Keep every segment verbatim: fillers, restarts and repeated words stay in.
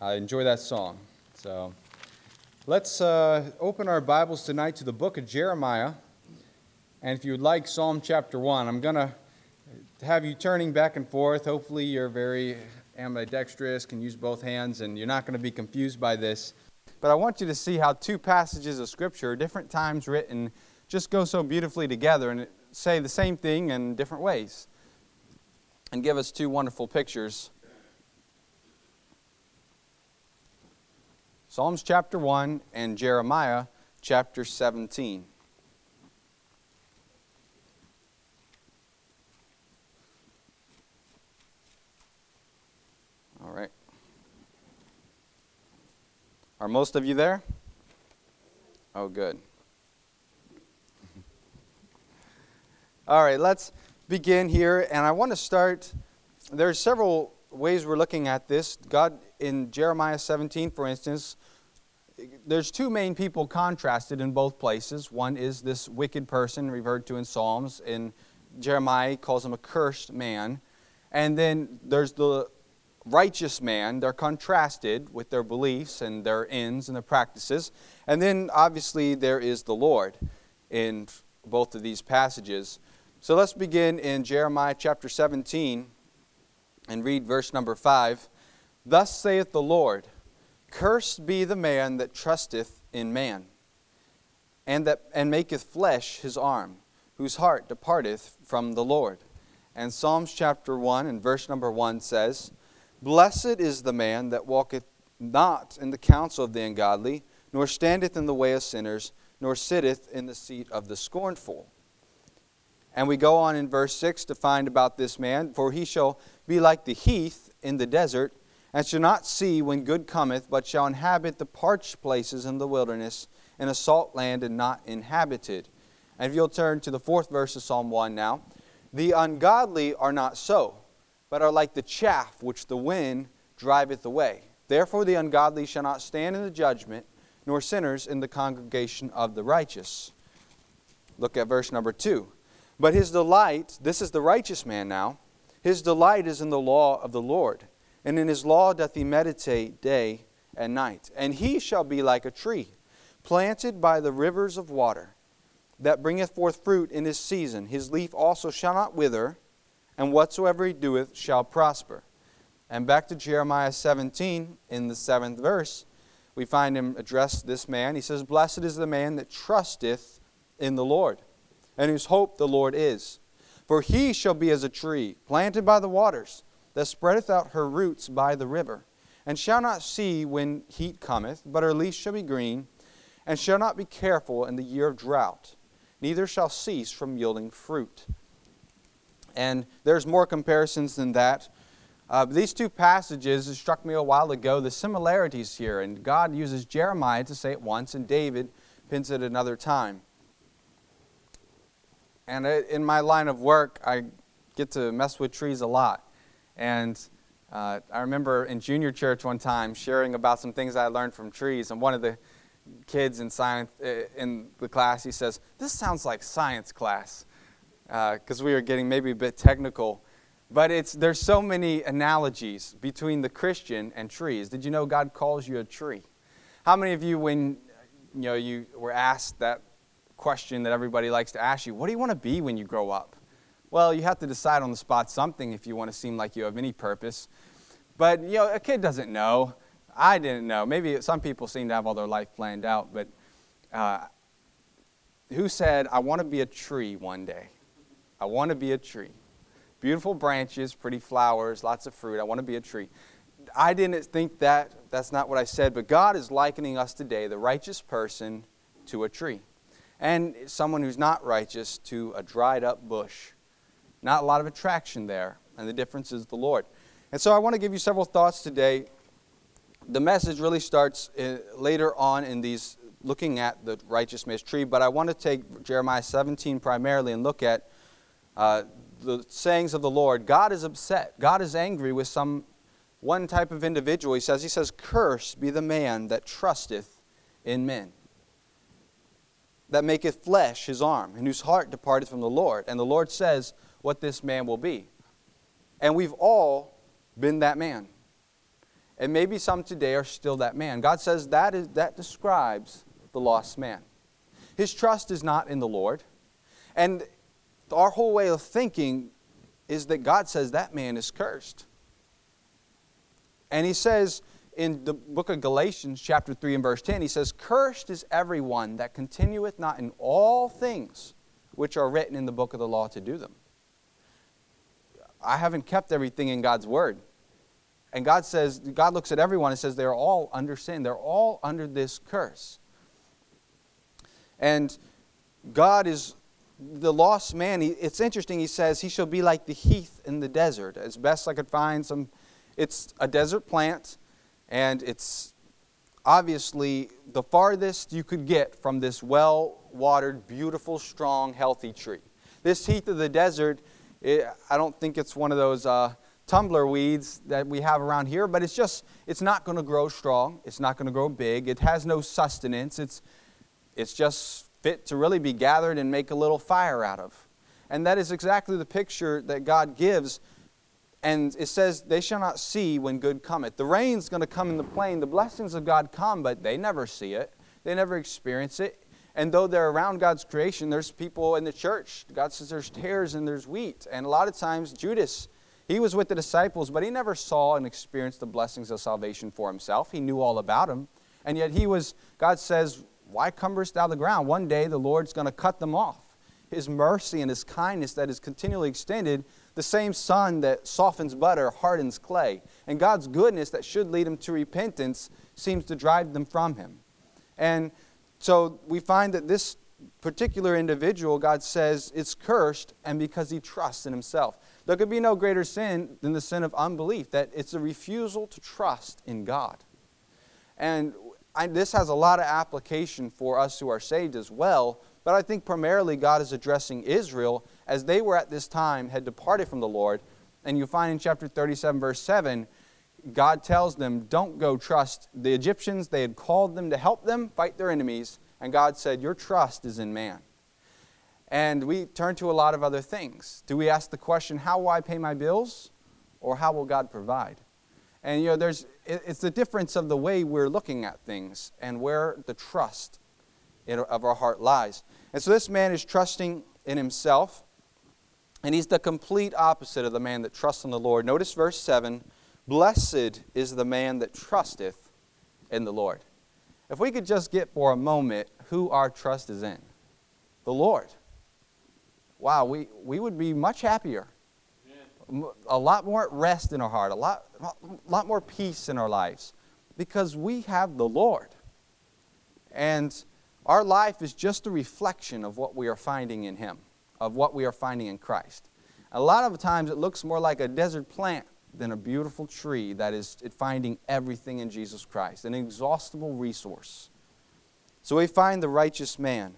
I enjoy that song. So let's uh, open our Bibles tonight to the book of Jeremiah. And if you would like Psalm chapter one, I'm going to have you turning back and forth. Hopefully you're very ambidextrous, can use both hands, and you're not going to be confused by this. But I want you to see how two passages of Scripture, different times written, just go so beautifully together and say the same thing in different ways and give us two wonderful pictures. Psalms chapter one and Jeremiah chapter seventeen. All right. Are most of you there? Oh, good. All right, let's begin here. And I want to start, there's several ways we're looking at this. God, in Jeremiah seventeen, for instance, there's two main people contrasted in both places. One is this wicked person referred to in Psalms. In Jeremiah, he calls him a cursed man. And then there's the righteous man. They're contrasted with their beliefs and their ends and their practices. And then, obviously, there is the Lord in both of these passages. So let's begin in Jeremiah chapter seventeen and read verse number five. Thus saith the Lord, cursed be the man that trusteth in man, and that and maketh flesh his arm, whose heart departeth from the Lord. And Psalms chapter one and verse number one says, blessed is the man that walketh not in the counsel of the ungodly, nor standeth in the way of sinners, nor sitteth in the seat of the scornful. And we go on in verse six to find about this man. For he shall be like the heath in the desert, and shall not see when good cometh, but shall inhabit the parched places in the wilderness, in a salt land and not inhabited. And if you'll turn to the fourth verse of Psalm one now. The ungodly are not so, but are like the chaff which the wind driveth away. Therefore the ungodly shall not stand in the judgment, nor sinners in the congregation of the righteous. Look at verse number two. But his delight, this is the righteous man now, his delight is in the law of the Lord, and in his law doth he meditate day and night. And he shall be like a tree, planted by the rivers of water, that bringeth forth fruit in his season. His leaf also shall not wither, and whatsoever he doeth shall prosper. And back to Jeremiah seventeen, in the seventh verse, we find him address this man. He says, blessed is the man that trusteth in the Lord, and whose hope the Lord is. For he shall be as a tree planted by the waters, that spreadeth out her roots by the river, and shall not see when heat cometh, but her leaf shall be green, and shall not be careful in the year of drought, neither shall cease from yielding fruit. And there's more comparisons than that. Uh, these two passages, it struck me a while ago, the similarities here. And God uses Jeremiah to say it once, and David pins it another time. And in my line of work, I get to mess with trees a lot. And uh, I remember in junior church one time sharing about some things I learned from trees. And one of the kids in science in the class, he says, this sounds like science class. Because uh, we were getting maybe a bit technical. But it's there's so many analogies between the Christian and trees. Did you know God calls you a tree? How many of you, when you know you were asked that question that everybody likes to ask you, what do you want to be when you grow up? Well, you have to decide on the spot something if you want to seem like you have any purpose. But you know, a kid doesn't know. I didn't know. Maybe some people seem to have all their life planned out. But uh, who said, I want to be a tree one day? I want to be a tree. Beautiful branches, pretty flowers, lots of fruit. I want to be a tree. I didn't think that. That's not what I said. But God is likening us today, the righteous person, to a tree. And someone who's not righteous to a dried up bush. Not a lot of attraction there. And the difference is the Lord. And so I want to give you several thoughts today. The message really starts in, later on in these, looking at the righteous man's tree. But I want to take Jeremiah seventeen primarily and look at Uh, the sayings of the Lord. God is upset. God is angry with some one type of individual. He says, He says, cursed be the man that trusteth in men, that maketh flesh his arm, and whose heart departeth from the Lord. And the Lord says what this man will be. And we've all been that man. And maybe some today are still that man. God says that is that describes the lost man. His trust is not in the Lord. And our whole way of thinking is that God says that man is cursed. And he says in the book of Galatians, chapter three and verse ten, he says, "Cursed is everyone that continueth not in all things which are written in the book of the law to do them." I haven't kept everything in God's word. And God says, God looks at everyone and says they're all under sin. They're all under this curse. And God is the lost man. He, it's interesting, he says, he shall be like the heath in the desert. As best I could find some, it's a desert plant, and it's obviously the farthest you could get from this well-watered, beautiful, strong, healthy tree. This heath of the desert, it, I don't think it's one of those uh, tumbler weeds that we have around here, but it's just, it's not going to grow strong. It's not going to grow big. It has no sustenance. It's, it's just fit to really be gathered and make a little fire out of. And that is exactly the picture that God gives. And it says, "They shall not see when good cometh." The rain's going to come in the plain. The blessings of God come, but they never see it. They never experience it. And though they're around God's creation, there's people in the church. God says there's tares and there's wheat. And a lot of times, Judas, he was with the disciples, but he never saw and experienced the blessings of salvation for himself. He knew all about them. And yet he was, God says, "Why cumberest thou the ground?" One day the Lord's going to cut them off. His mercy and His kindness that is continually extended, the same sun that softens butter hardens clay. And God's goodness that should lead them to repentance seems to drive them from Him. And so we find that this particular individual, God says, is cursed, and because he trusts in himself. There could be no greater sin than the sin of unbelief, that it's a refusal to trust in God. And I, this has a lot of application for us who are saved as well, but I think primarily God is addressing Israel as they were at this time had departed from the Lord. And you find in chapter thirty-seven, verse seven, God tells them, don't go trust the Egyptians. They had called them to help them fight their enemies, and God said, your trust is in man. And we turn to a lot of other things. Do we ask the question, how will I pay my bills? Or how will God provide? And you know, there's it's the difference of the way we're looking at things and where the trust of our heart lies. And so this man is trusting in himself, and he's the complete opposite of the man that trusts in the Lord. Notice verse seven, blessed is the man that trusteth in the Lord. If we could just get for a moment who our trust is in, the Lord. Wow, we, we would be much happier. A lot more rest in our heart, a lot, a lot more peace in our lives, because we have the Lord. And our life is just a reflection of what we are finding in Him, of what we are finding in Christ. A lot of times it looks more like a desert plant than a beautiful tree that is finding everything in Jesus Christ, an inexhaustible resource. So we find the righteous man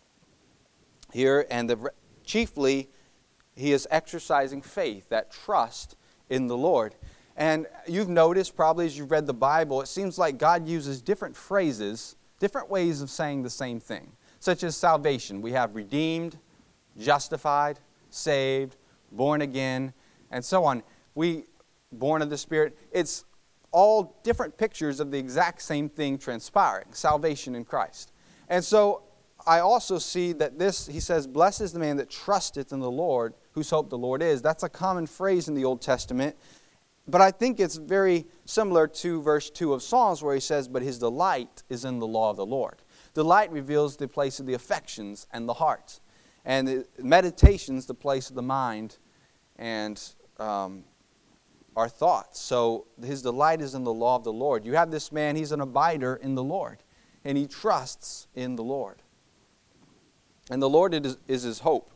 here, and the, chiefly he is exercising faith, that trust in the Lord. And you've noticed probably as you've read the Bible, it seems like God uses different phrases, different ways of saying the same thing, such as salvation. We have redeemed, justified, saved, born again, and so on. We, born of the Spirit, it's all different pictures of the exact same thing transpiring, salvation in Christ. And so I also see that this, he says, blessed is the man that trusteth in the Lord, whose hope the Lord is. That's a common phrase in the Old Testament. But I think it's very similar to verse two of Psalms where he says, but his delight is in the law of the Lord. Delight reveals the place of the affections and the heart. And the meditation's the place of the mind and um, our thoughts. So his delight is in the law of the Lord. You have this man, he's an abider in the Lord. And he trusts in the Lord. And the Lord is, is his hope.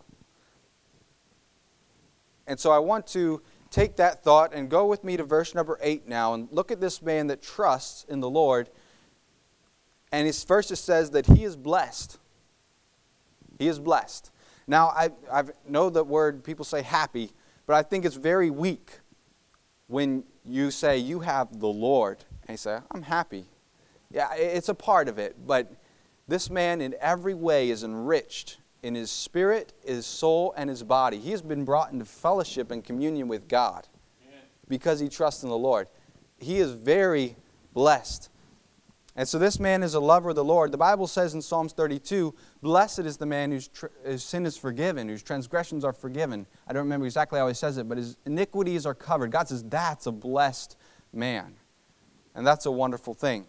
And so I want to take that thought and go with me to verse number eight now and look at this man that trusts in the Lord. And his first it says that he is blessed. He is blessed. Now, I I know the word, people say happy, but I think it's very weak when you say you have the Lord. And you say, I'm happy. Yeah, it's a part of it, but this man in every way is enriched in his spirit, his soul, and his body. He has been brought into fellowship and communion with God because he trusts in the Lord. he is very blessed. And so this man is a lover of the Lord. The Bible says in Psalms thirty-two, blessed is the man whose, tr- whose sin is forgiven, whose transgressions are forgiven. I don't remember exactly how he says it, but his iniquities are covered. God says that's a blessed man. And that's a wonderful thing.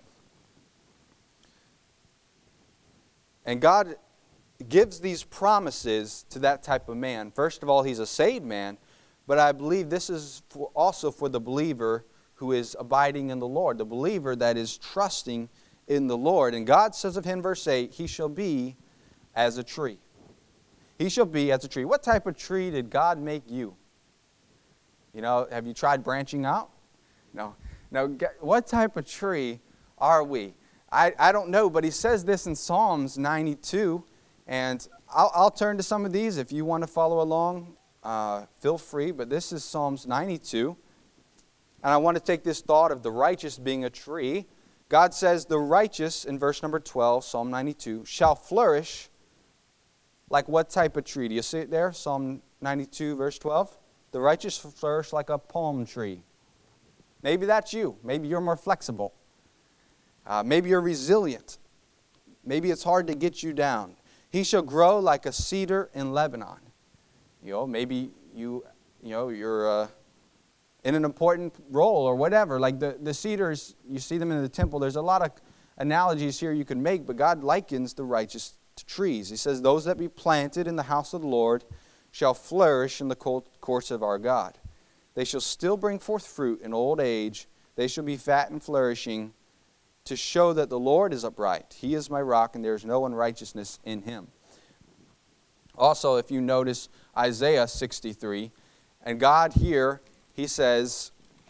And God gives these promises to that type of man. First of all, he's a saved man, but I believe this is for also for the believer who is abiding in the Lord, the believer that is trusting in the Lord. And God says of him, verse eight, he shall be as a tree. He shall be as a tree. What type of tree did God make you? You know, have you tried branching out? No. No. What type of tree are we? I, I don't know, but he says this in Psalms ninety-two, and I'll, I'll turn to some of these. If you want to follow along, uh, feel free, but this is Psalms ninety-two. And I want to take this thought of the righteous being a tree. God says the righteous, in verse number twelve, Psalm ninety-two, shall flourish like what type of tree? Do you see it there? Psalm ninety-two, verse twelve. The righteous flourish like a palm tree. Maybe that's you. Maybe you're more flexible. Uh, maybe you're resilient. Maybe it's hard to get you down. He shall grow like a cedar in Lebanon. You know, maybe you, you know, you're... Uh, in an important role or whatever. Like the, the cedars, you see them in the temple. There's a lot of analogies here you can make, but God likens the righteous to trees. He says, those that be planted in the house of the Lord shall flourish in the courts of our God. They shall still bring forth fruit in old age. They shall be fat and flourishing to show that the Lord is upright. He is my rock, and there is no unrighteousness in him. Also, if you notice Isaiah sixty-three, and God here, he says,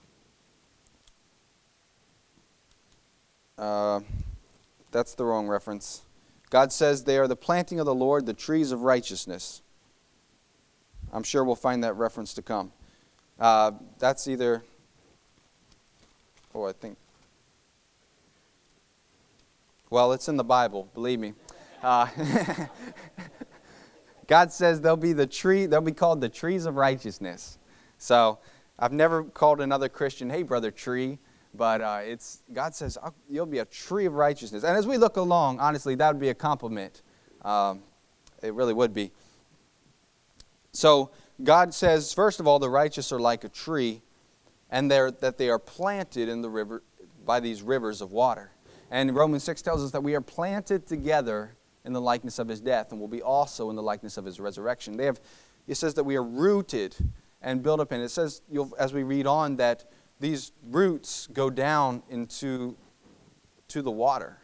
uh, that's the wrong reference. God says they are the planting of the Lord, the trees of righteousness. I'm sure we'll find that reference to come. Uh, that's either, oh, I think, well, it's in the Bible, believe me. Uh, God says they'll be the tree, they'll be called the trees of righteousness. So, I've never called another Christian, hey, brother tree, but uh, it's God says you'll be a tree of righteousness. And as we look along, honestly, that would be a compliment. Um, it really would be. So God says, first of all, the righteous are like a tree, and they're, that they are planted in the river by these rivers of water. And Romans six tells us that we are planted together in the likeness of his death, and will be also in the likeness of his resurrection. They have. It says that we are rooted and build up in. It says, you'll, as we read on, that these roots go down into to the water.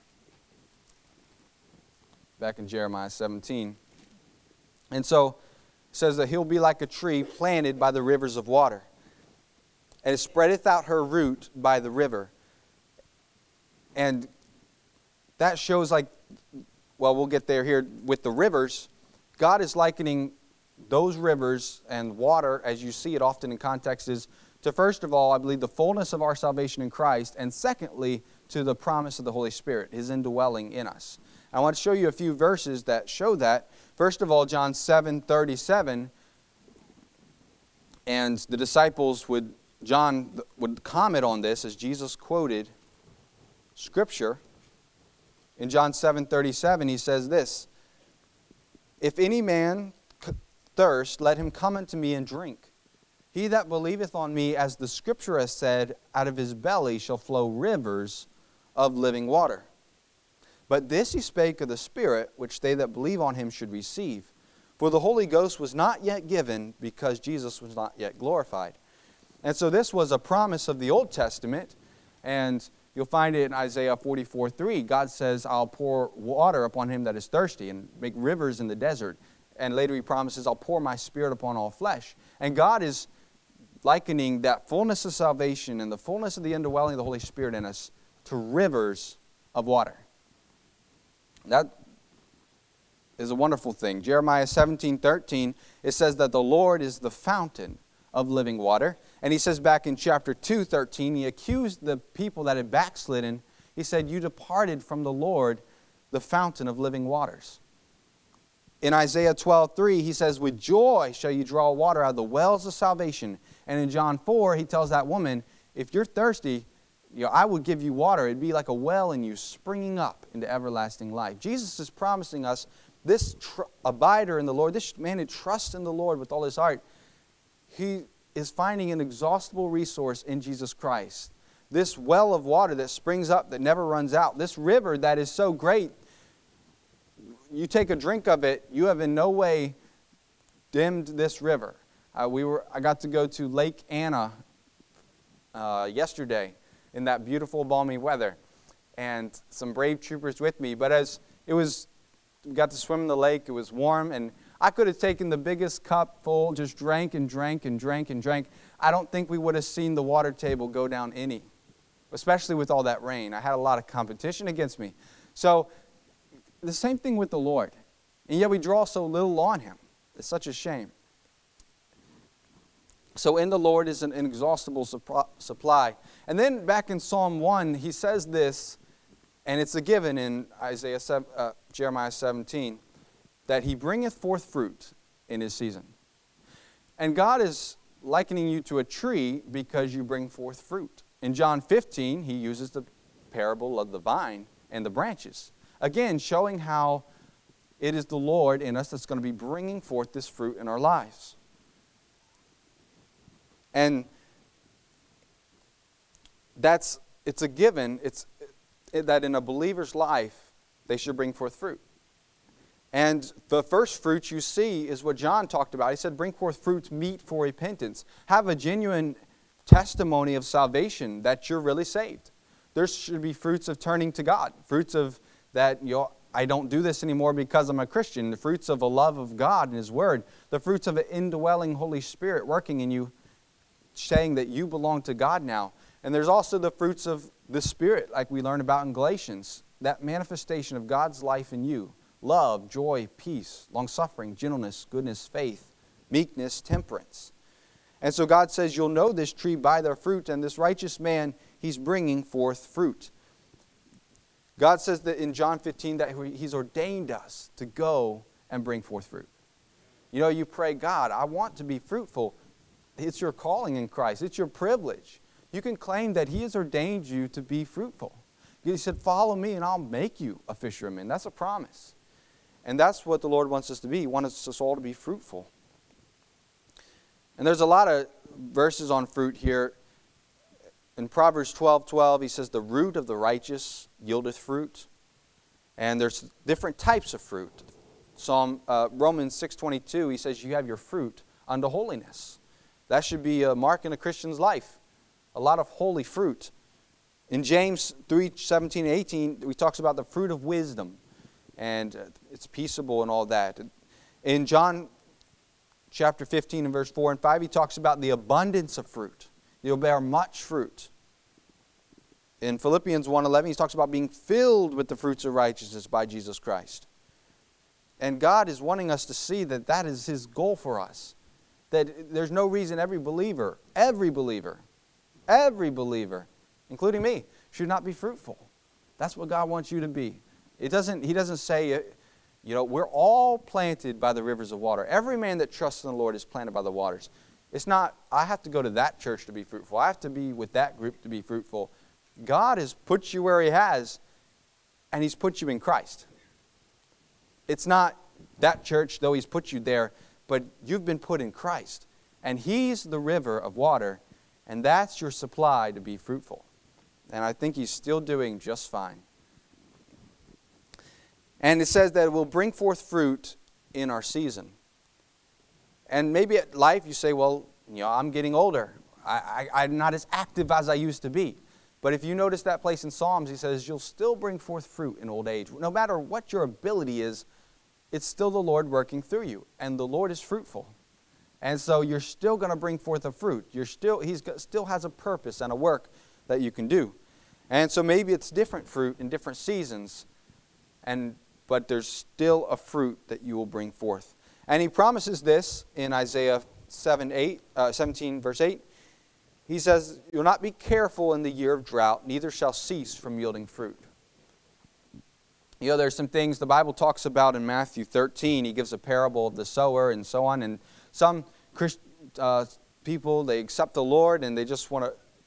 Back in Jeremiah seventeen. And so, it says that he'll be like a tree planted by the rivers of water. And it spreadeth out her root by the river. And that shows like, well, we'll get there here with the rivers. God is likening those rivers and water, as you see it often in context, is to, first of all, I believe, the fullness of our salvation in Christ, and secondly, to the promise of the Holy Spirit, his indwelling in us. I want to show you a few verses that show that. First of all, John seven thirty-seven, and the disciples would, John would comment on this as Jesus quoted Scripture. In John seven thirty-seven, he says this, if any man thirst, let him come unto me and drink. He that believeth on me, as the Scripture has said, out of his belly shall flow rivers of living water. But this he spake of the Spirit, which they that believe on him should receive. For the Holy Ghost was not yet given, because Jesus was not yet glorified. And so this was a promise of the Old Testament, and you'll find it in Isaiah forty-four three. God says, I'll pour water upon him that is thirsty, and make rivers in the desert. And later he promises, I'll pour my Spirit upon all flesh. And God is likening that fullness of salvation and the fullness of the indwelling of the Holy Spirit in us to rivers of water. That is a wonderful thing. Jeremiah seventeen thirteen, it says that the Lord is the fountain of living water. And he says back in chapter two thirteen, he accused the people that had backslidden. He said, you departed from the Lord, the fountain of living waters. In Isaiah twelve three, he says, with joy shall you draw water out of the wells of salvation. And in John four, he tells that woman, if you're thirsty, you know, I would give you water. It'd be like a well in you springing up into everlasting life. Jesus is promising us this tr- abider in the Lord, this man who trusts in the Lord with all his heart, he is finding an inexhaustible resource in Jesus Christ. This well of water that springs up, that never runs out. This river that is so great, you take a drink of it, you have in no way dimmed this river. Uh, we were, I got to go to Lake Anna uh, yesterday in that beautiful, balmy weather, and some brave troopers with me. But as it was, we got to swim in the lake, it was warm, and I could have taken the biggest cup full, just drank and drank and drank and drank. I don't think we would have seen the water table go down any, especially with all that rain. I had a lot of competition against me. So the same thing with the Lord. And yet we draw so little on Him. It's such a shame. So in the Lord is an inexhaustible supply. And then back in Psalm one, he says this, and it's a given in Isaiah, uh, Jeremiah seventeen, that He bringeth forth fruit in His season. And God is likening you to a tree because you bring forth fruit. In John fifteen, He uses the parable of the vine and the branches. Again, showing how it is the Lord in us that's going to be bringing forth this fruit in our lives. And that's, it's a given, it's it, that in a believer's life, they should bring forth fruit. And the first fruit you see is what John talked about. He said, bring forth fruits meet for repentance. Have a genuine testimony of salvation that you're really saved. There should be fruits of turning to God. Fruits of that, you know, I don't do this anymore because I'm a Christian. The fruits of a love of God and His Word. The fruits of an indwelling Holy Spirit working in you, saying that you belong to God now. And there's also the fruits of the Spirit, like we learn about in Galatians. That manifestation of God's life in you. Love, joy, peace, long-suffering, gentleness, goodness, faith, meekness, temperance. And so God says, you'll know this tree by their fruit, and this righteous man, he's bringing forth fruit. God says that in John fifteen that He's ordained us to go and bring forth fruit. You know, you pray, God, I want to be fruitful. It's your calling in Christ. It's your privilege. You can claim that He has ordained you to be fruitful. He said, follow me and I'll make you a fisherman. That's a promise. And that's what the Lord wants us to be. He wants us all to be fruitful. And there's a lot of verses on fruit here. In Proverbs twelve twelve, he says, the root of the righteous yieldeth fruit. And there's different types of fruit. Psalm uh, Romans six twenty-two, he says, you have your fruit unto holiness. That should be a mark in a Christian's life. A lot of holy fruit. In James three seventeen and eighteen, he talks about the fruit of wisdom. And it's peaceable and all that. In John chapter fifteen and verse four and five, he talks about the abundance of fruit. You'll bear much fruit. In Philippians one eleven, he talks about being filled with the fruits of righteousness by Jesus Christ. And God is wanting us to see that that is His goal for us. That there's no reason every believer, every believer, every believer, including me, should not be fruitful. That's what God wants you to be. It doesn't, He doesn't say, you know, we're all planted by the rivers of water. Every man that trusts in the Lord is planted by the waters. It's not, I have to go to that church to be fruitful. I have to be with that group to be fruitful. God has put you where He has, and He's put you in Christ. It's not that church, though He's put you there, but you've been put in Christ. And He's the river of water, and that's your supply to be fruitful. And I think He's still doing just fine. And it says that it will bring forth fruit in our season. And maybe at life you say, well, you know, I'm getting older. I, I, I'm not as active as I used to be. But if you notice that place in Psalms, he says, you'll still bring forth fruit in old age. No matter what your ability is, it's still the Lord working through you. And the Lord is fruitful. And so you're still going to bring forth a fruit. You're still, He still has a purpose and a work that you can do. And so maybe it's different fruit in different seasons, and but there's still a fruit that you will bring forth. And He promises this in Isaiah seven, eight, uh, seventeen, verse eight. He says, you'll not be careful in the year of drought, neither shall cease from yielding fruit. You know, there's some things the Bible talks about in Matthew thirteen. He gives a parable of the sower and so on. And some Christ, uh, people, they accept the Lord and they just want to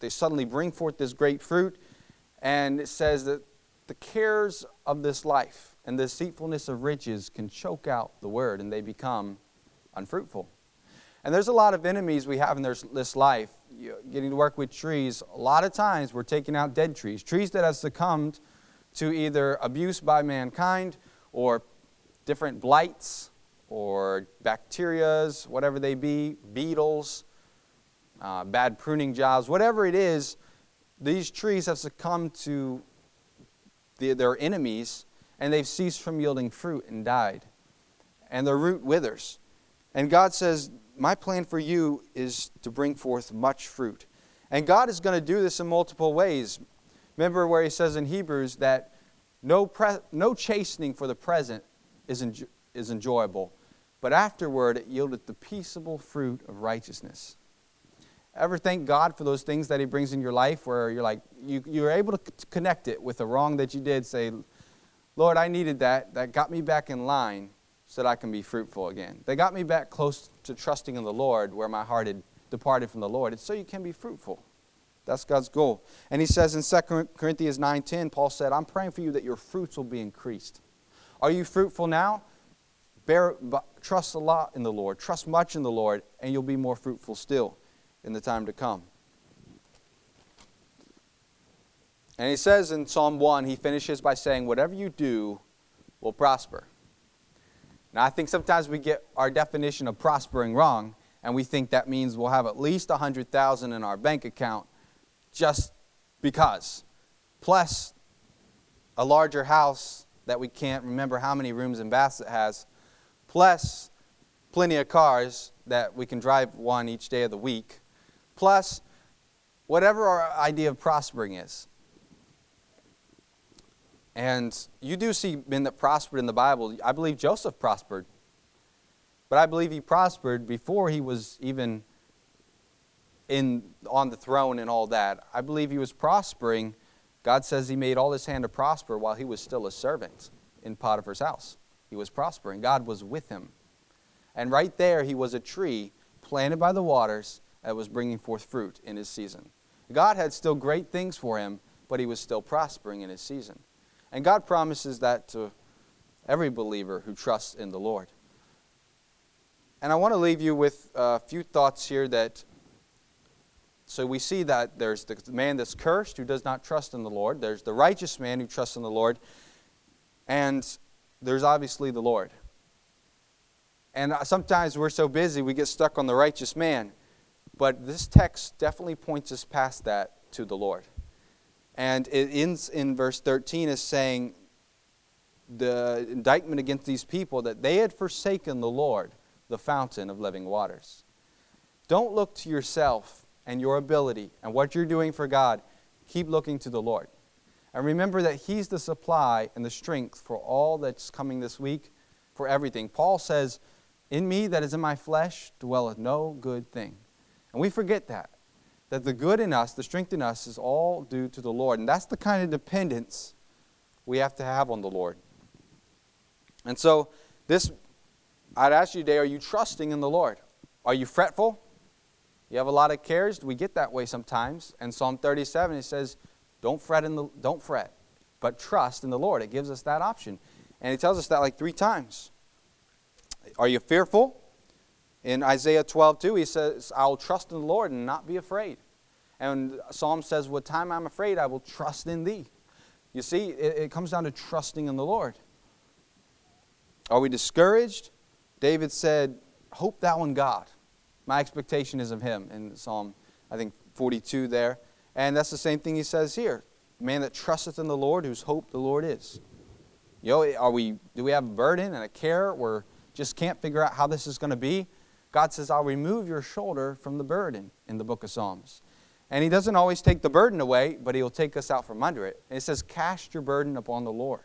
they suddenly bring forth this great fruit. And it says that the cares of this life and the deceitfulness of riches can choke out the word, and they become unfruitful. And there's a lot of enemies we have in this life. Getting to work with trees, a lot of times we're taking out dead trees. Trees that have succumbed to either abuse by mankind or different blights or bacterias, whatever they be, beetles, uh, bad pruning jobs, whatever it is, these trees have succumbed to the, their enemies, and they've ceased from yielding fruit and died. And their root withers. And God says, my plan for you is to bring forth much fruit. And God is going to do this in multiple ways. Remember where he says in Hebrews that no pre- no chastening for the present is, enjo- is enjoyable, but afterward it yieldeth the peaceable fruit of righteousness. Ever thank God for those things that he brings in your life where you're like, you, you're able to c- connect it with the wrong that you did, say, Lord, I needed that. That got me back in line so that I can be fruitful again. They got me back close to trusting in the Lord where my heart had departed from the Lord. It's so you can be fruitful. That's God's goal. And he says in Second Corinthians nine ten, Paul said, I'm praying for you that your fruits will be increased. Are you fruitful now? Bear, trust a lot in the Lord. Trust much in the Lord, and you'll be more fruitful still in the time to come. And he says in Psalm one, he finishes by saying, whatever you do will prosper. Now, I think sometimes we get our definition of prospering wrong, and we think that means we'll have at least one hundred thousand dollars in our bank account just because. Plus a larger house that we can't remember how many rooms and baths it has. Plus plenty of cars that we can drive one each day of the week. Plus whatever our idea of prospering is. And you do see men that prospered in the Bible. I believe Joseph prospered. But I believe he prospered before he was even in on the throne and all that. I believe he was prospering. God says he made all his hand to prosper while he was still a servant in Potiphar's house. He was prospering. God was with him. And right there he was a tree planted by the waters that was bringing forth fruit in his season. God had still great things for him, but he was still prospering in his season. And God promises that to every believer who trusts in the Lord. And I want to leave you with a few thoughts here that, so we see that there's the man that's cursed who does not trust in the Lord. There's the righteous man who trusts in the Lord. And there's obviously the Lord. And sometimes we're so busy we get stuck on the righteous man. But this text definitely points us past that to the Lord. And it ends in verse thirteen as saying the indictment against these people that they had forsaken the Lord, the fountain of living waters. Don't look to yourself and your ability and what you're doing for God. Keep looking to the Lord. And remember that he's the supply and the strength for all that's coming this week, for everything. Paul says, in me that is in my flesh dwelleth no good thing. And we forget that. That the good in us, the strength in us, is all due to the Lord. And that's the kind of dependence we have to have on the Lord. And so, this, I'd ask you today, are you trusting in the Lord? Are you fretful? You have a lot of cares? We get that way sometimes. And Psalm thirty-seven, it says, don't fret, in the, don't fret, but trust in the Lord. It gives us that option. And he tells us that like three times. Are you fearful? In Isaiah twelve two, he says, I will trust in the Lord and not be afraid. And Psalm says, what time I'm afraid, I will trust in thee. You see, it, it comes down to trusting in the Lord. Are we discouraged? David said, hope thou in God. My expectation is of him in Psalm, I think, forty-two there. And that's the same thing he says here. Man that trusteth in the Lord, whose hope the Lord is. You know, are we, do we have a burden and a care where just can't figure out how this is going to be? God says, I'll remove your shoulder from the burden in the book of Psalms. And he doesn't always take the burden away, but he'll take us out from under it. And it says, cast your burden upon the Lord.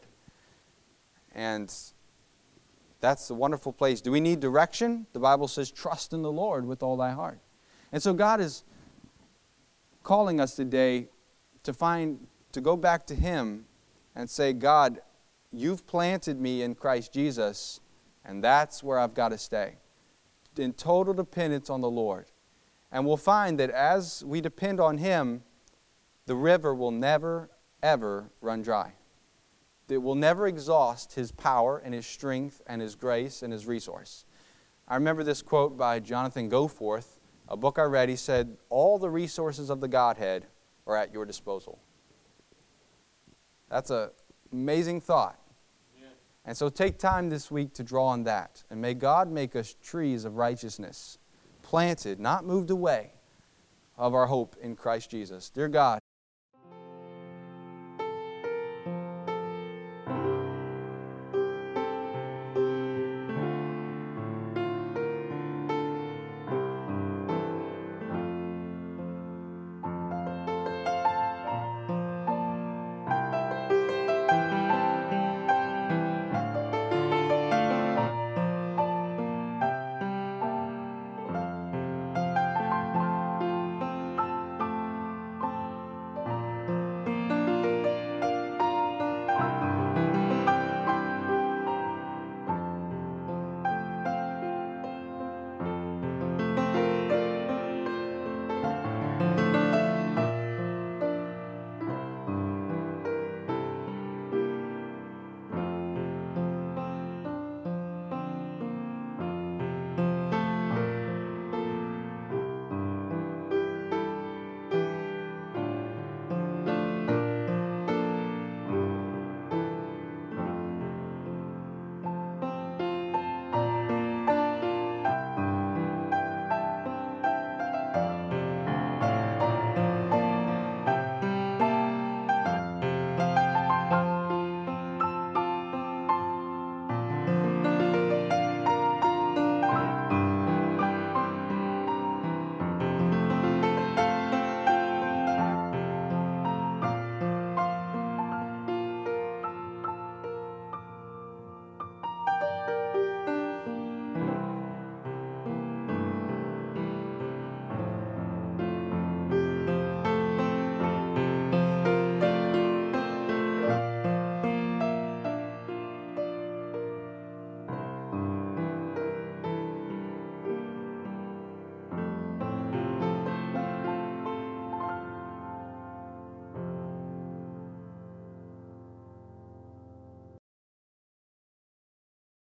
And that's a wonderful place. Do we need direction? The Bible says, trust in the Lord with all thy heart. And so God is calling us today to find, to go back to him and say, God, you've planted me in Christ Jesus, and that's where I've got to stay. In total dependence on the Lord. And we'll find that as we depend on Him, the river will never, ever run dry. It will never exhaust His power and His strength and His grace and His resource. I remember this quote by Jonathan Goforth, a book I read. He said, all the resources of the Godhead are at your disposal. That's an amazing thought. Yeah. And so take time this week to draw on that. And may God make us trees of righteousness, planted, not moved away, of our hope in Christ Jesus. Dear God,